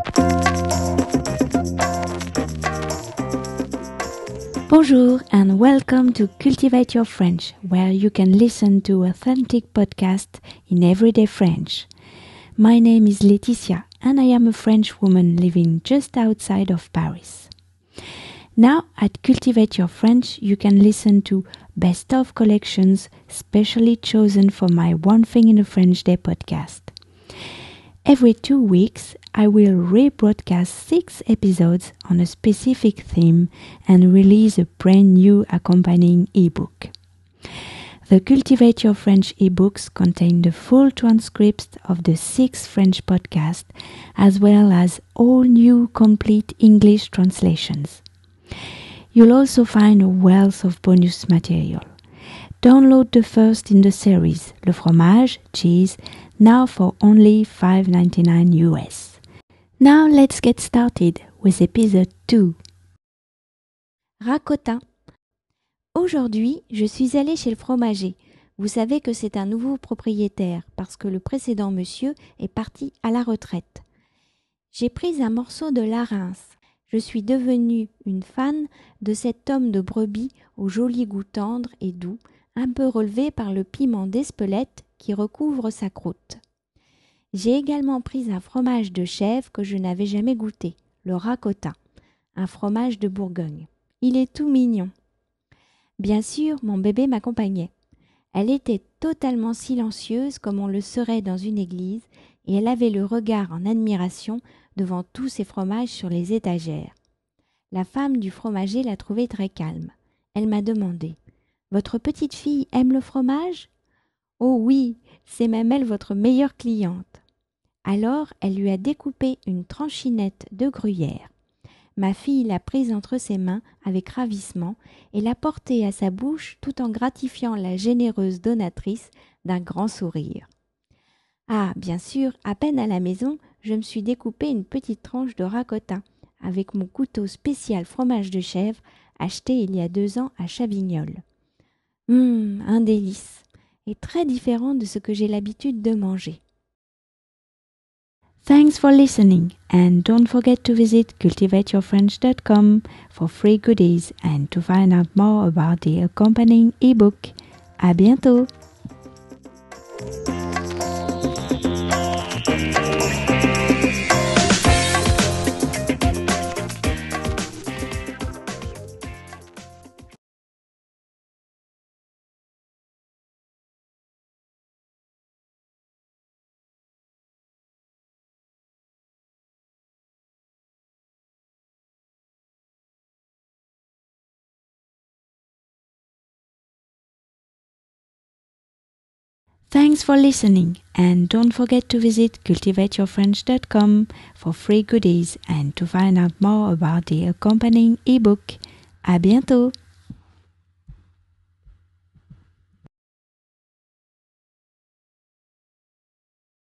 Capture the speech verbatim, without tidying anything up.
Bonjour and welcome to Cultivate Your French, where you can listen to authentic podcasts in everyday French. My name is Laetitia and I am a French woman living just outside of Paris. Now at Cultivate Your French, you can listen to Best of collections specially chosen for my One Thing in a French Day podcast. Every two weeks, I will rebroadcast six episodes on a specific theme and release a brand new accompanying ebook. The Cultivate Your French ebooks contain the full transcripts of the six French podcasts, as well as all new complete English translations. You'll also find a wealth of bonus material. Download the first in the series, Le Fromage, Cheese, now for only five ninety-nine U S. Now let's get started with episode two. Racotin. Aujourd'hui, je suis allée chez le fromager. Vous savez que c'est un nouveau propriétaire parce que le précédent monsieur est parti à la retraite. J'ai pris un morceau de larynx. Je suis devenue une fan de cet homme de brebis au joli goût tendre et doux, un peu relevé par le piment d'Espelette qui recouvre sa croûte. J'ai également pris un fromage de chèvre que je n'avais jamais goûté, le racotin, un fromage de Bourgogne. Il est tout mignon. Bien sûr, mon bébé m'accompagnait. Elle était totalement silencieuse comme on le serait dans une église et elle avait le regard en admiration devant tous ces fromages sur les étagères. La femme du fromager l'a trouvée très calme. Elle m'a demandé « Votre petite fille aime le fromage ?»« Oh oui, c'est même elle votre meilleure cliente. » Alors, elle lui a découpé une tranchinette de gruyère. Ma fille l'a prise entre ses mains avec ravissement et l'a portée à sa bouche tout en gratifiant la généreuse donatrice d'un grand sourire. Ah, bien sûr, à peine à la maison, je me suis découpé une petite tranche de racotin avec mon couteau spécial fromage de chèvre acheté il y a deux ans à Chavignol. Hum, un délice, et très différent de ce que j'ai l'habitude de manger. Thanks for listening, and don't forget to visit cultivate your french dot com for free goodies and to find out more about the accompanying ebook. À bientôt! Thanks for listening, and don't forget to visit cultivate your french dot com for free goodies and to find out more about the accompanying ebook. À bientôt!